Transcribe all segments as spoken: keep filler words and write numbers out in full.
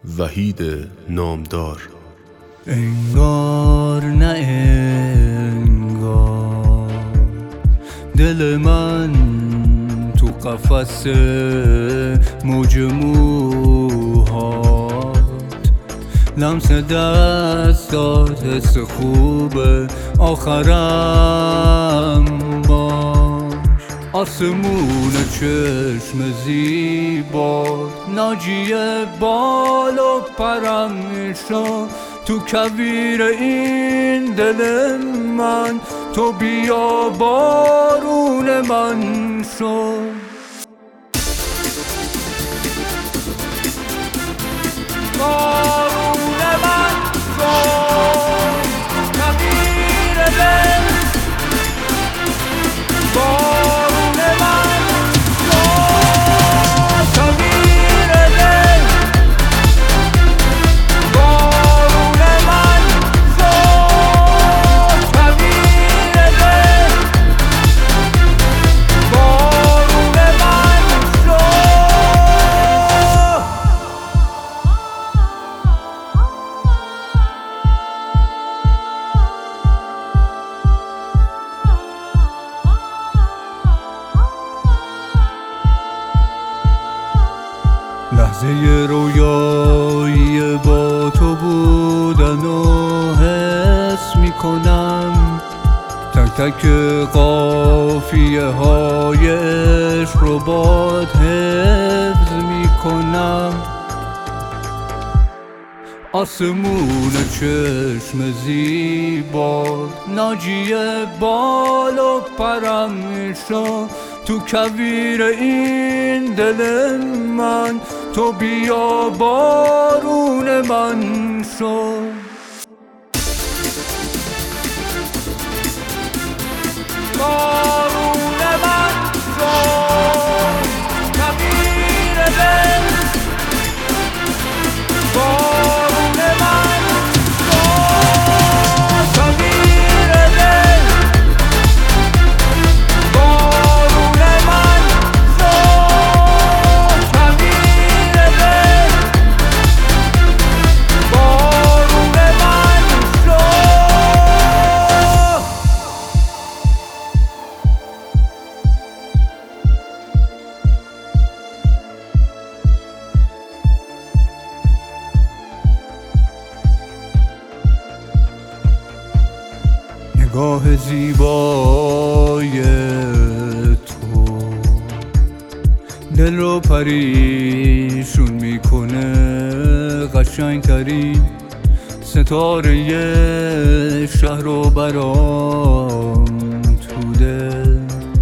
وحید نامدار. انگار نه انگار دل من تو قفس موج موهات، لمس دستات حس خوبه آخرم باش، آسمون چشم زیبات، ناجی بال و پرم شو تو کویر این دل من، تو بیا بارون من شو. بارون من شو کویر دل، بارون من شو کویر دل، بارون من شو کویر دل، بارون من شو. لحظه رویایی با تو بودن و حس میکنم، تک تک قافیه های عشق رو باد حفظ میکنم، آسمون چشم زیبات، ناجی بال و پرم شو تو کویر این دل من، تو بیا بارون من شو. بارون من شو کویر دل، بارون من شو کویر دل، بارون من شو کویر دل، بارون من شو. نگاه زیبای تو دل رو پریشون میکنه، قشنگترین ستاره شهر رو برام تو دل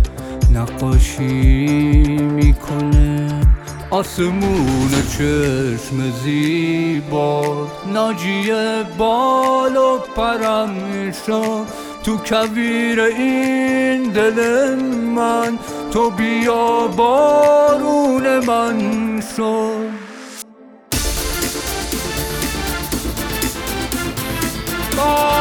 نقاشی میکنه، آسمون چشم زیبات، ناجی بال و پرم شو تو کویر این دل من، تو بیا بارون من شو. بارون